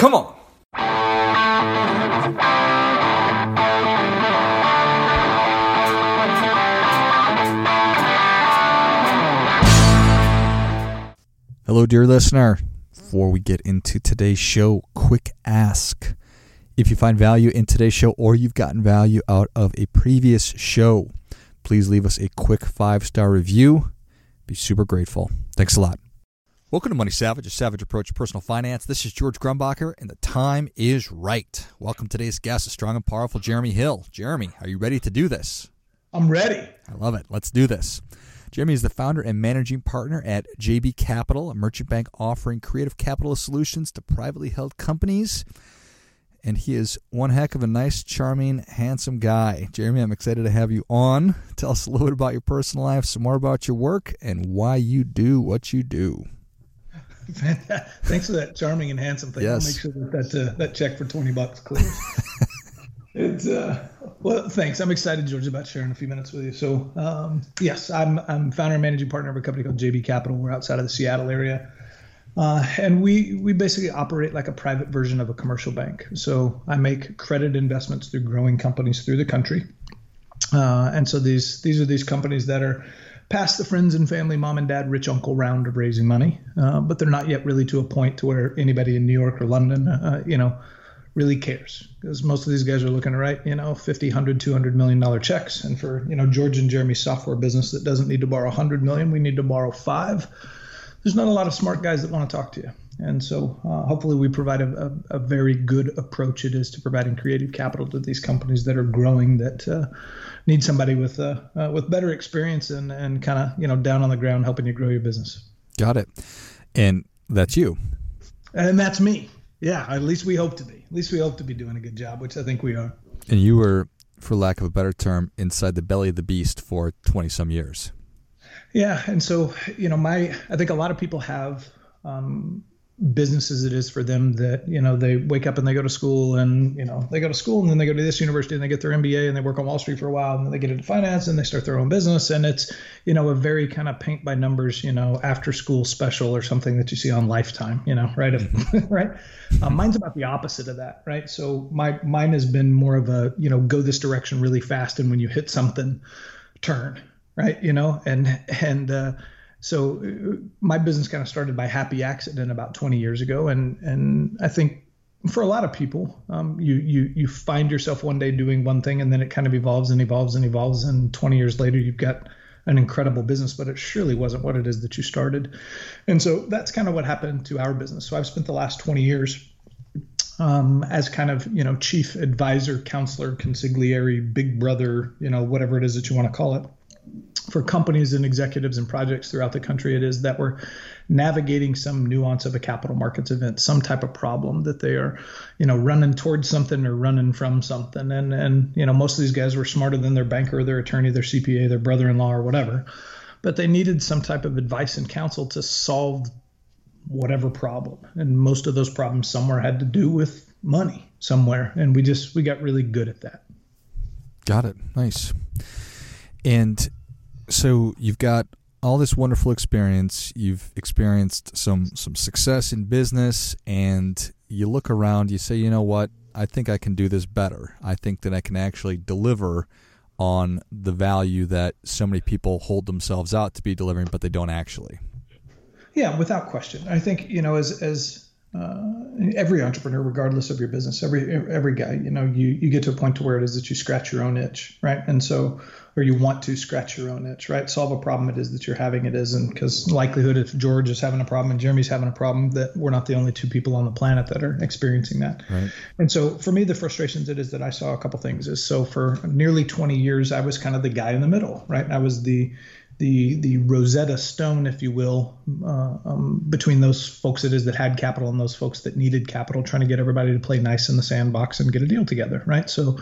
Come on. Hello, dear listener. Before we get into today's show, quick ask. If you find value in today's show or you've gotten value out of a previous show, please leave us a quick 5-star review. Be super grateful. Thanks a lot. Welcome to Money Savage, a savage approach to personal finance. This is George Grumbacher, and the time is right. Welcome to today's guest, a strong and powerful Jeremy Hill. Jeremy, are you ready to do this? I'm ready. I love it. Let's do this. Jeremy is the founder and managing partner at JB Capital, a merchant bank offering creative capital solutions to privately held companies. And he is one heck of a nice, charming, handsome guy. Jeremy, I'm excited to have you on. Tell us a little bit about your personal life, some more about your work, and why you do what you do. Thanks for that charming and handsome thing. Yes. I'll make sure that check for $20 clears. Well, thanks. I'm excited, George, about sharing a few minutes with you. So, yes, I'm founder and managing partner of a company called JB Capital. We're outside of the Seattle area. And we basically operate like a private version of a commercial bank. So I make credit investments through growing companies through the country. And so these are these companies that are past the friends and family, mom and dad, rich uncle round of raising money. But they're not yet really to a point to where anybody in New York or London, really cares, because most of these guys are looking to write, $50, $100, $200 million checks. And for, George and Jeremy's software business that doesn't need to borrow $100 million, we need to borrow $5 million. There's not a lot of smart guys that want to talk to you. And so hopefully we provide a very good approach it is to providing creative capital to these companies that are growing, that need somebody with better experience and kind of, down on the ground helping you grow your business. Got it. And that's you. And that's me. Yeah, at least we hope to be. At least we hope to be doing a good job, which I think we are. And you were, for lack of a better term, inside the belly of the beast for 20-some years. Yeah, and so, I think a lot of people have businesses it is for them that, they wake up and they go to school and, they go to school and then they go to this university and they get their MBA and they work on Wall Street for a while and then they get into finance and they start their own business. And it's, a very kind of paint by numbers, after school special or something that you see on Lifetime, right? Right. Mine's about the opposite of that. Right. So mine has been more of a, go this direction really fast. And when you hit something, turn. Right. So my business kind of started by happy accident about 20 years ago. And I think for a lot of people, you find yourself one day doing one thing and then it kind of evolves and evolves and evolves. And 20 years later, you've got an incredible business, but it surely wasn't what it is that you started. And so that's kind of what happened to our business. So I've spent the last 20 years as kind of, chief advisor, counselor, consigliere, big brother, whatever it is that you want to call it, for companies and executives and projects throughout the country. It is that we're navigating some nuance of a capital markets event, some type of problem that they are, running towards something or running from something. And most of these guys were smarter than their banker, their attorney, their CPA, their brother-in-law or whatever, but they needed some type of advice and counsel to solve whatever problem. And most of those problems somewhere had to do with money somewhere. And we got really good at that. Got it. Nice. And so you've got all this wonderful experience. You've experienced some success in business, and you look around, you say, you know what, I think I can do this better. I think that I can actually deliver on the value that so many people hold themselves out to be delivering, but they don't actually. Yeah, without question. I think, as every entrepreneur, regardless of your business, every guy, you get to a point to where it is that you scratch your own itch, right? And so, or you want to scratch your own itch, right? Solve a problem it is that you're having it is. And because likelihood if George is having a problem and Jeremy's having a problem, that we're not the only two people on the planet that are experiencing that. Right. And so for me, the frustrations it is that I saw a couple things is, so for nearly 20 years, I was kind of the guy in the middle, right? I was the Rosetta Stone, if you will, between those folks it is that had capital and those folks that needed capital, trying to get everybody to play nice in the sandbox and get a deal together, right? So,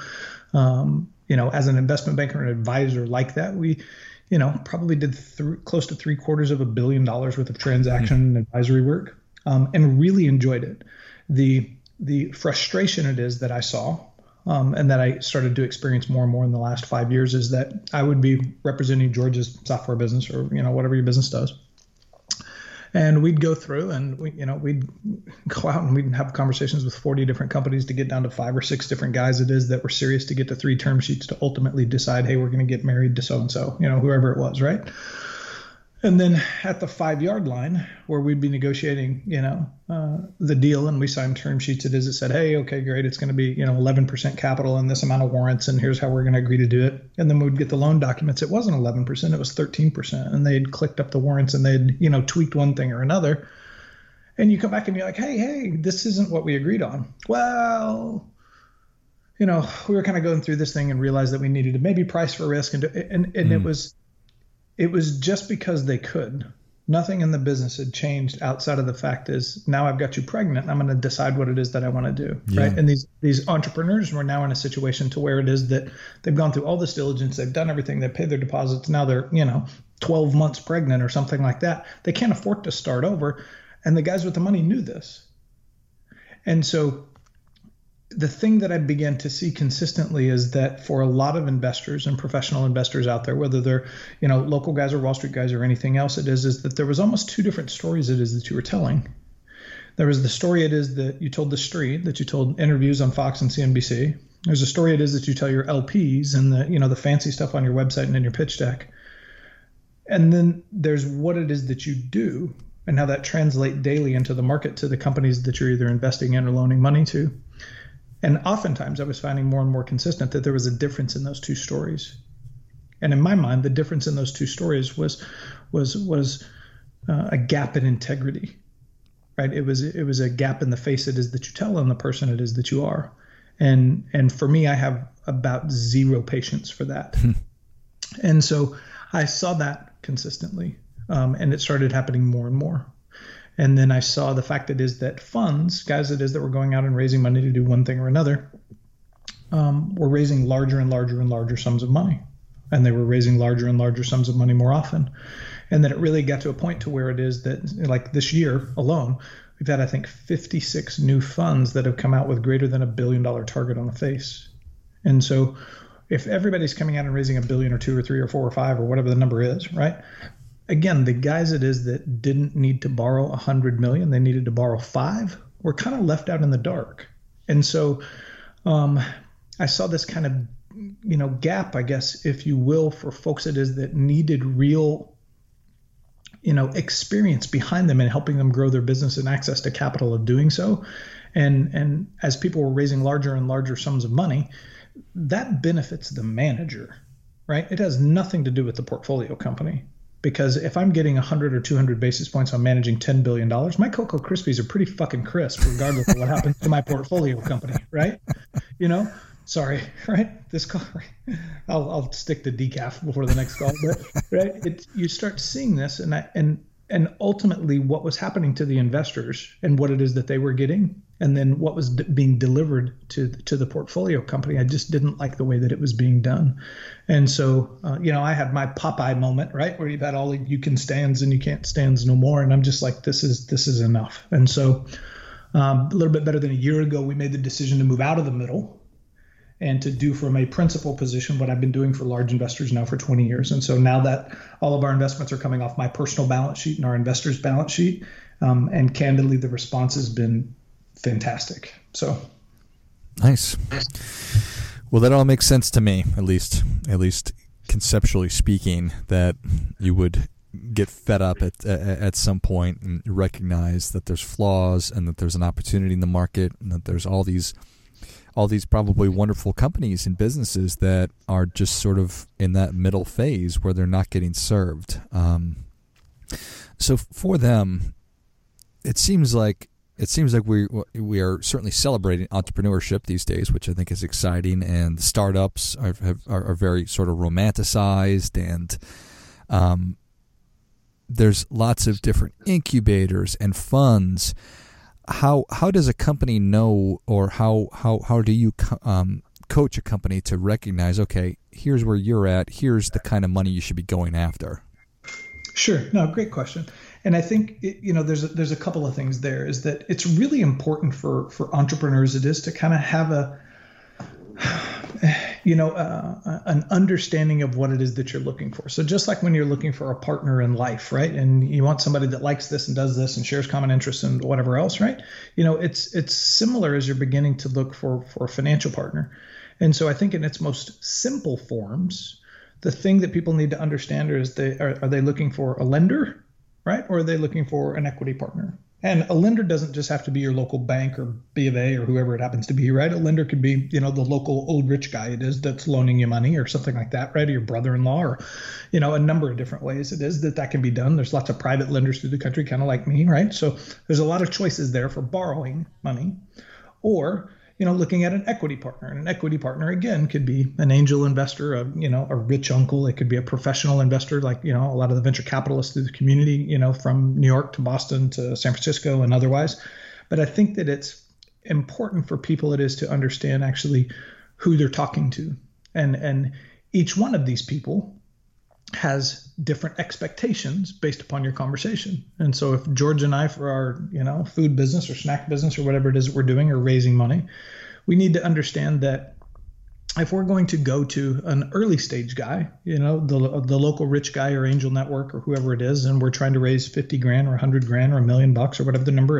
as an investment banker and advisor like that, we, probably did close to $750 million worth of transaction and advisory work, and really enjoyed it. The frustration it is that I saw, and that I started to experience more and more in the last 5 years, is that I would be representing George's software business or, whatever your business does. And we'd go through and we'd go out and we'd have conversations with 40 different companies to get down to 5 or 6 different guys it is that were serious to get to 3 term sheets to ultimately decide, hey, we're going to get married to so-and-so, whoever it was, right? And then at the 5-yard line where we'd be negotiating, the deal, and we signed term sheets, it said, hey, okay, great. It's going to be, 11% capital and this amount of warrants, and here's how we're going to agree to do it. And then we'd get the loan documents. It wasn't 11%, it was 13%. And they'd clicked up the warrants and they'd, tweaked one thing or another. And you come back and be like, hey, this isn't what we agreed on. Well, we were kind of going through this thing and realized that we needed to maybe price for risk. And it was just because they could. Nothing in the business had changed outside of the fact is now I've got you pregnant. I'm going to decide what it is that I want to do. Yeah. Right. And these entrepreneurs were now in a situation to where it is that they've gone through all this diligence. They've done everything. They've paid their deposits. Now they're, 12 months pregnant or something like that. They can't afford to start over. And the guys with the money knew this. And so the thing that I began to see consistently is that for a lot of investors and professional investors out there, whether they're, local guys or Wall Street guys or anything else, it is that there was almost 2 different stories it is that you were telling. There was the story it is that you told the street, that you told interviews on Fox and CNBC. There's a story it is that you tell your LPs and the fancy stuff on your website and in your pitch deck. And then there's what it is that you do and how that translates daily into the market to the companies that you're either investing in or loaning money to. And oftentimes I was finding more and more consistent that there was a difference in those 2 stories. And in my mind, the difference in those 2 stories was a gap in integrity, right? It was a gap in the face it is that you tell and the person it is that you are. And for me, I have about 0 patience for that. And so I saw that consistently, and it started happening more and more. And then I saw the fact that funds, guys that were going out and raising money to do one thing or another, were raising larger and larger and larger sums of money. And they were raising larger and larger sums of money more often. And then it really got to a point to where it is that, like this year alone, we've had, I think, 56 new funds that have come out with greater than $1 billion target on the face. And so if everybody's coming out and raising $1 billion or 2 or 3 or 4 or 5 or whatever the number is, right? Again, the guys it is that didn't need to borrow $100 million, they needed to borrow 5, were kind of left out in the dark. And so I saw this kind of, gap, I guess, if you will, for folks it is that needed real, experience behind them and helping them grow their business and access to capital of doing so. And as people were raising larger and larger sums of money, that benefits the manager, right? It has nothing to do with the portfolio company. Because if I'm getting 100 or 200 basis points on managing $10 billion, my Cocoa Krispies are pretty fucking crisp, regardless of what happens to my portfolio company, right? Sorry, right? This call, I'll stick to decaf before the next call, but right? You start seeing this, and ultimately what was happening to the investors and what it is that they were getting, and then what was being delivered to the portfolio company. I just didn't like the way that it was being done. And so, I had my Popeye moment, right? Where you've had all the you can stands and you can't stands no more. And I'm just like, this is enough. And so a little bit better than a year ago, we made the decision to move out of the middle and to do from a principal position what I've been doing for large investors now for 20 years. And so now that all of our investments are coming off my personal balance sheet and our investors' balance sheet, and candidly, the response has been fantastic. So nice. Well, that all makes sense to me, at least conceptually speaking, that you would get fed up at some point and recognize that there's flaws and that there's an opportunity in the market and that there's all these probably wonderful companies and businesses that are just sort of in that middle phase where they're not getting served. So for them, it seems like we are certainly celebrating entrepreneurship these days, which I think is exciting, and startups are very sort of romanticized, and there's lots of different incubators and funds. How does a company know, or how do you coach a company to recognize, okay, here's where you're at, here's the kind of money you should be going after? Sure. No, great question. And I think, there's a couple of things there, is that it's really important for entrepreneurs, it is to kind of have an understanding of what it is that you're looking for. So just like when you're looking for a partner in life, right? And you want somebody that likes this and does this and shares common interests and whatever else, right? It's similar as you're beginning to look for a financial partner. And so I think in its most simple forms, the thing that people need to understand is are they looking for a lender, right? Or are they looking for an equity partner? And a lender doesn't just have to be your local bank or B of A or whoever it happens to be, right? A lender could be, the local old rich guy it is that's loaning you money or something like that, right? Or your brother-in-law or, a number of different ways it is that can be done. There's lots of private lenders through the country, kind of like me, right? So there's a lot of choices there for borrowing money or, looking at an equity partner. And an equity partner, again, could be an angel investor, a rich uncle. It could be a professional investor, like, a lot of the venture capitalists through the community, from New York to Boston to San Francisco and otherwise. But I think that it's important for people it is to understand actually who they're talking to. And each one of these people has different expectations based upon your conversation. And so if George and I, for our, food business or snack business or whatever it is that we're doing or raising money, we need to understand that if we're going to go to an early stage guy, the local rich guy or angel network or whoever it is, and we're trying to raise 50 grand or 100 grand or $1 million or whatever the number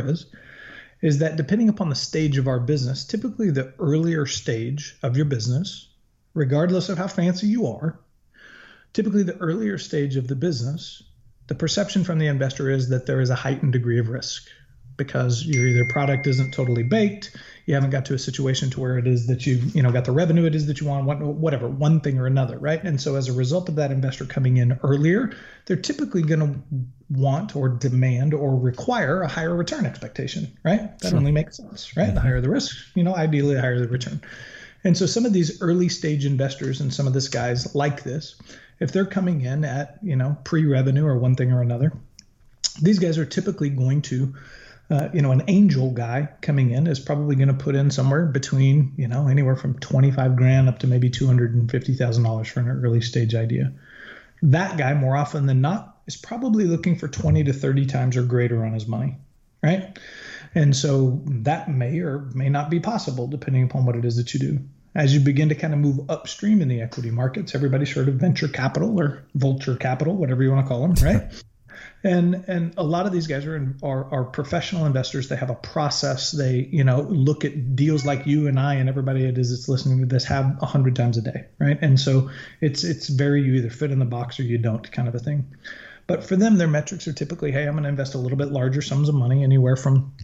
is that depending upon the stage of our business, typically the earlier stage of your business, regardless of how fancy you are, typically the earlier stage of the business, the perception from the investor is that there is a heightened degree of risk because your product isn't totally baked. You haven't got to a situation to where it is that you've got the revenue it is that you want, whatever, one thing or another, right? And so as a result of that investor coming in earlier, they're typically going to want or demand or require a higher return expectation, right? That only makes sense, right? The higher the risk, ideally the higher the return. And so some of these early stage investors and some of these guys like this, if they're coming in at, pre-revenue or one thing or another, these guys are typically going to, an angel guy coming in is probably going to put in somewhere between, anywhere from 25 grand up to maybe $250,000 for an early stage idea. That guy, more often than not, is probably looking for 20 to 30 times or greater on his money, right? And so that may or may not be possible depending upon what it is that you do. As you begin to kind of move upstream in the equity markets, everybody's heard of venture capital or vulture capital, whatever you want to call them, right? And a lot of these guys are professional investors. They have a process. They, look at deals like you and I and everybody it is that's listening to this have 100 times a day, right? And so it's very, you either fit in the box or you don't kind of a thing. But for them, their metrics are typically, hey, I'm going to invest a little bit larger sums of money, anywhere from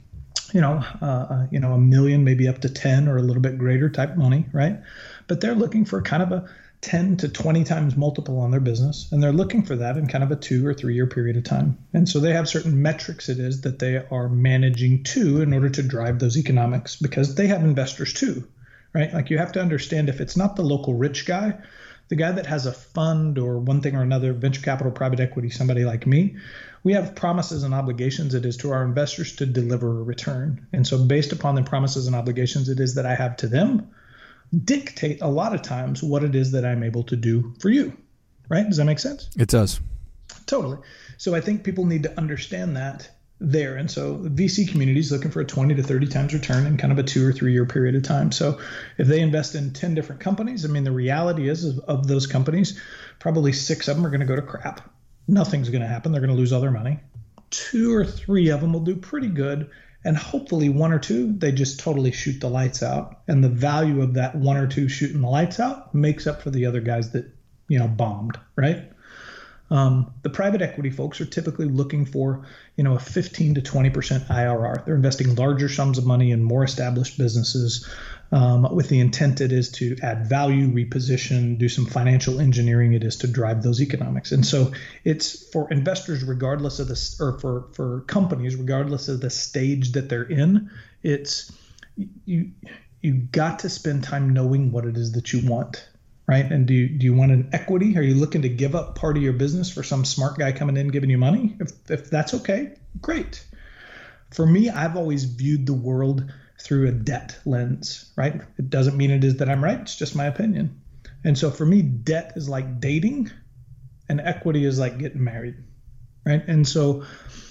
a million, maybe up to 10 or a little bit greater type money, right? But they're looking for kind of a 10 to 20 times multiple on their business. And they're looking for that in kind of a 2 or 3 year period of time. And so they have certain metrics it is that they are managing to in order to drive those economics because they have investors too, right? Like you have to understand if it's not the local rich guy, the guy that has a fund or one thing or another, venture capital, private equity, somebody like me, we have promises and obligations it is to our investors to deliver a return. And so based upon the promises and obligations it is that I have to them, dictate a lot of times what it is that I'm able to do for you, right? Does that make sense? It does. Totally. So I think people need to understand that there. And so the VC community is looking for a 20 to 30 times return in kind of a 2 or 3 year period of time. So if they invest in 10 different companies, I mean, the reality is of those companies, probably 6 of them are going to go to crap. Nothing's going to happen. They're going to lose all their money. 2 or 3 of them will do pretty good. And hopefully 1 or 2, they just totally shoot the lights out. And the value of that 1 or 2 shooting the lights out makes up for the other guys that, bombed, right? The private equity folks are typically looking for, a 15 to 20% IRR. They're investing larger sums of money in more established businesses with the intent it is to add value, reposition, do some financial engineering it is to drive those economics. And so it's for investors, regardless of this, or for companies, regardless of the stage that they're in, it's you got to spend time knowing what it is that you want. Right. And do you want an equity? Are you looking to give up part of your business for some smart guy coming in giving you money? If that's okay, great. For me, I've always viewed the world through a debt lens, right? It doesn't mean it is that I'm right. It's just my opinion. And so for me, debt is like dating and equity is like getting married, right? And so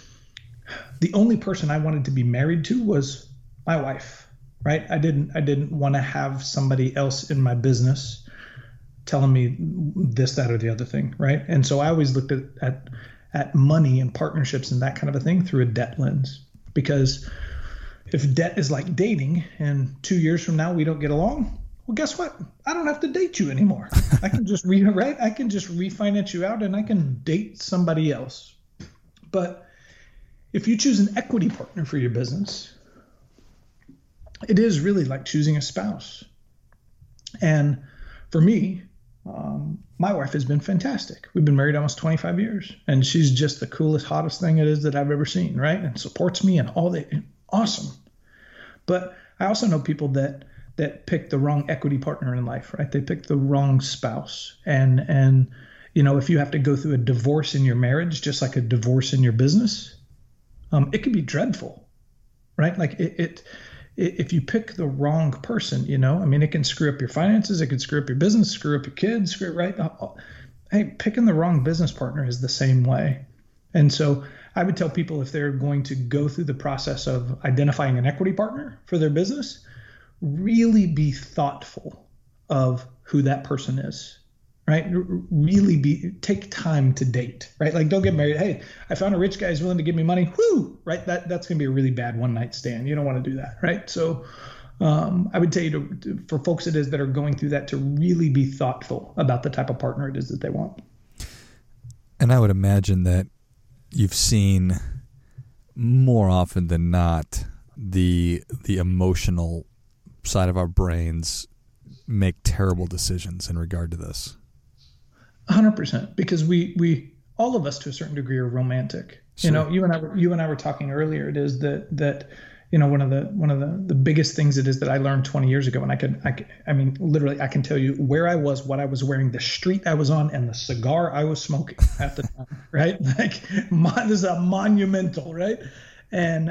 the only person I wanted to be married to was my wife, right? I didn't want to have somebody else in my business telling me this, that, or the other thing, right? And so I always looked at money and partnerships and that kind of a thing through a debt lens. Because if debt is like dating and 2 years from now we don't get along, well, guess what? I don't have to date you anymore. I can just I can just refinance you out and I can date somebody else. But if you choose an equity partner for your business, it is really like choosing a spouse. And for me, my wife has been fantastic. We've been married almost 25 years, and she's just the coolest, hottest thing it is that I've ever seen, right? And supports me and all that. Awesome. But I also know people that pick the wrong equity partner in life, right? They pick the wrong spouse. And if you have to go through a divorce in your marriage, just like a divorce in your business, it can be dreadful, right? Like if you pick the wrong person, it can screw up your finances, it can screw up your business, screw up your kids, right? Hey, picking the wrong business partner is the same way. And so I would tell people, if they're going to go through the process of identifying an equity partner for their business, really be thoughtful of who that person is, right? Really take time to date, right? Like, don't get married. Hey, I found a rich guy who's willing to give me money. Whoo, right? That's going to be a really bad one night stand. You don't want to do that, right? So I would tell you for folks that are going through that, to really be thoughtful about the type of partner it is that they want. And I would imagine that you've seen more often than not the emotional side of our brains make terrible decisions in regard to this. 100%, because we all of us to a certain degree are romantic. Sure. You and I were talking earlier. It is that one of the biggest things it is that I learned 20 years ago, and I mean literally I can tell you where I was, what I was wearing, the street I was on, and the cigar I was smoking at the time, right? Like this is a monumental, right? And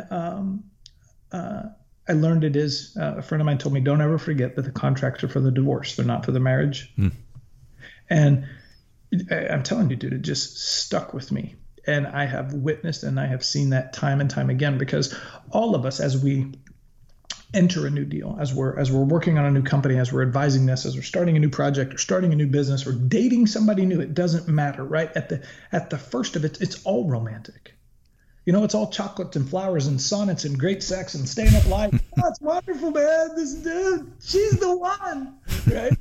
I learned it is a friend of mine told me, don't ever forget that the contracts are for the divorce, they're not for the marriage. And I'm telling you, dude, it just stuck with me. And I have witnessed and I have seen that time and time again, because all of us, as we enter a new deal, as we're working on a new company, as we're advising this, as we're starting a new project or starting a new business or dating somebody new, it doesn't matter, right? At the first of it, it's all romantic. It's all chocolates and flowers and sonnets and great sex and staying up late. Oh, it's wonderful, man. This dude, she's the one, right?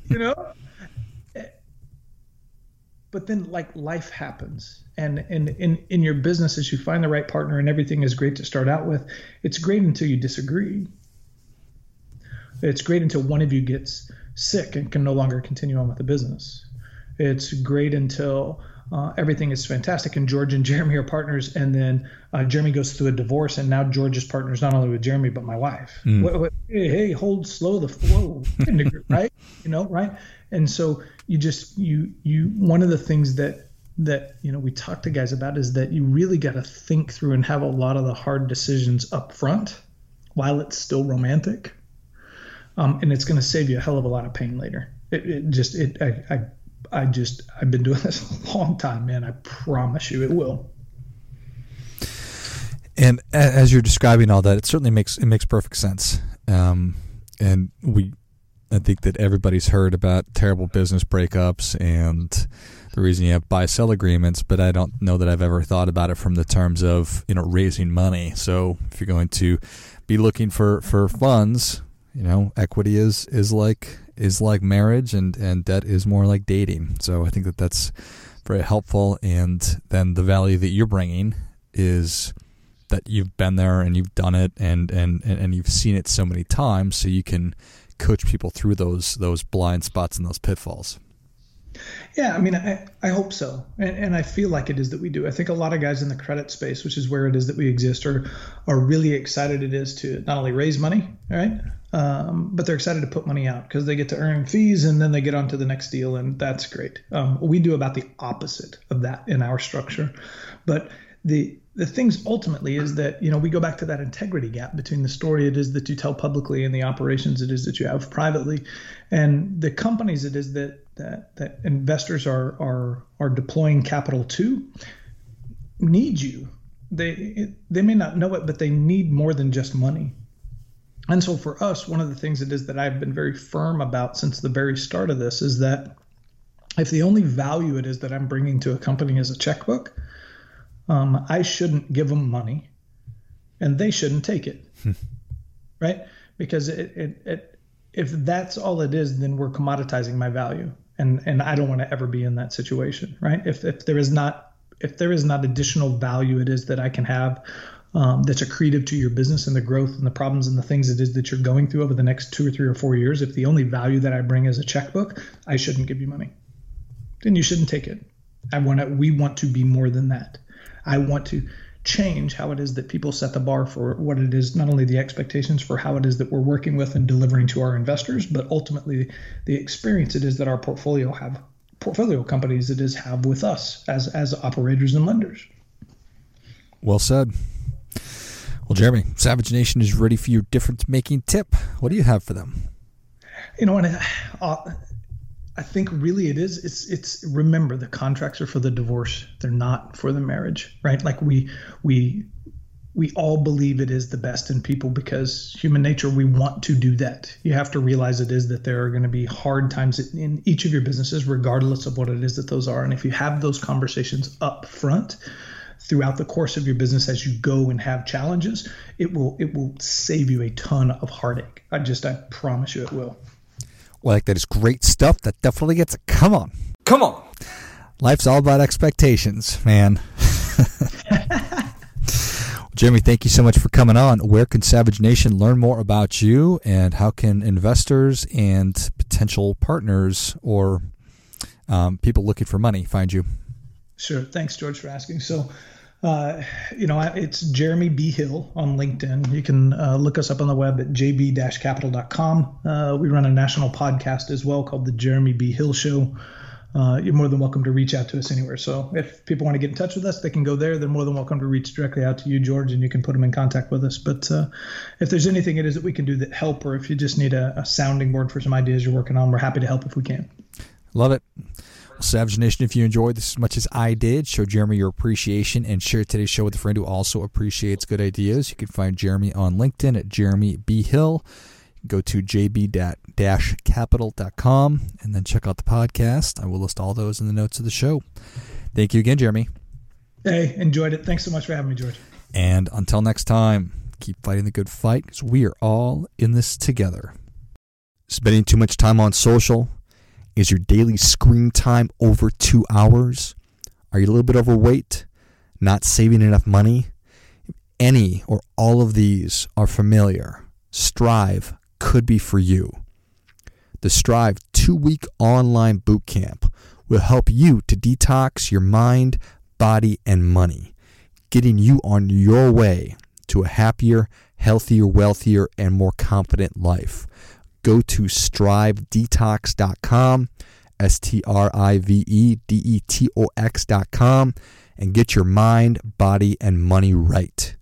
But then like life happens, and in your business, as you find the right partner and everything is great to start out with, it's great until you disagree. It's great until one of you gets sick and can no longer continue on with the business. It's great until everything is fantastic and George and Jeremy are partners, and then Jeremy goes through a divorce, and now George is partners not only with Jeremy but my wife. Hey, hold slow the flow, right? Right? And so you one of the things that we talk to guys about is that you really got to think through and have a lot of the hard decisions up front while it's still romantic, and it's going to save you a hell of a lot of pain later. I've been doing this a long time, man. I promise you it will. And as you're describing all that, it certainly makes perfect sense. And I think that everybody's heard about terrible business breakups and the reason you have buy-sell agreements, but I don't know that I've ever thought about it from the terms of, raising money. So if you're going to be looking for funds, equity is like marriage, and debt is more like dating. So I think that that's very helpful. And then the value that you're bringing is that you've been there and you've done it and you've seen it so many times, so you can coach people through those blind spots and those pitfalls. Yeah, I mean, I hope so. And I feel like it is that we do. I think a lot of guys in the credit space, which is where it is that we exist, are really excited it is to not only raise money, right? But they're excited to put money out because they get to earn fees and then they get on to the next deal, and that's great. We do about the opposite of that in our structure. But the things ultimately is that, we go back to that integrity gap between the story it is that you tell publicly and the operations it is that you have privately. And the companies it is that investors are deploying capital to need you. They may not know it, but they need more than just money. And so for us, one of the things it is that I've been very firm about since the very start of this is that If the only value it is that I'm bringing to a company is a checkbook, I shouldn't give them money and they shouldn't take it. Right? Because if that's all it is, then we're commoditizing my value. And I don't want to ever be in that situation, right? If there is not additional value it is that I can have that's accretive to your business and the growth and the problems and the things it is that you're going through over the next 2 or 3 or 4 years, if the only value that I bring is a checkbook, I shouldn't give you money. Then you shouldn't take it. We want to be more than that. I want to change how it is that people set the bar for what it is, not only the expectations for how it is that we're working with and delivering to our investors, but ultimately the experience it is that our portfolio companies it is have with us as operators and lenders. Well said. Well, Jeremy, Savage Nation is ready for your difference-making tip. What do you have for them? And I think really it is. It's remember, the contracts are for the divorce. They're not for the marriage, right? Like we all believe it is the best in people because human nature, we want to do that. You have to realize it is that there are going to be hard times in each of your businesses, regardless of what it is that those are. And if you have those conversations up front throughout the course of your business as you go and have challenges, it will save you a ton of heartache. I promise you it will. Well, like that is great stuff. That definitely gets it. Come on. Life's all about expectations, man. Jeremy, thank you so much for coming on. Where can Savage Nation learn more about you, and how can investors and potential partners or people looking for money find you? Sure. Thanks, George, for asking. So, it's Jeremy B. Hill on LinkedIn. You can look us up on the web at jb-capital.com. We run a national podcast as well called The Jeremy B. Hill Show. You're more than welcome to reach out to us anywhere. So if people want to get in touch with us, they can go there. They're more than welcome to reach directly out to you, George, and you can put them in contact with us. But if there's anything it is that we can do that help, or if you just need a sounding board for some ideas you're working on, we're happy to help if we can. Love it. Savage Nation, if you enjoyed this as much as I did, show Jeremy your appreciation and share today's show with a friend who also appreciates good ideas. You can find Jeremy on LinkedIn at Jeremy B. Hill. Go to jb-capital.com and then check out the podcast. I will list all those in the notes of the show. Thank you again, Jeremy. Hey, enjoyed it. Thanks so much for having me, George. And until next time, keep fighting the good fight because we are all in this together. Spending too much time on social? Is your daily screen time over 2 hours? Are you a little bit overweight? Not saving enough money? If any or all of these are familiar, Strive could be for you. The Strive 2-week online bootcamp will help you to detox your mind, body, and money, getting you on your way to a happier, healthier, wealthier, and more confident life. Go to strivedetox.com, strivedetox.com, and get your mind, body, and money right.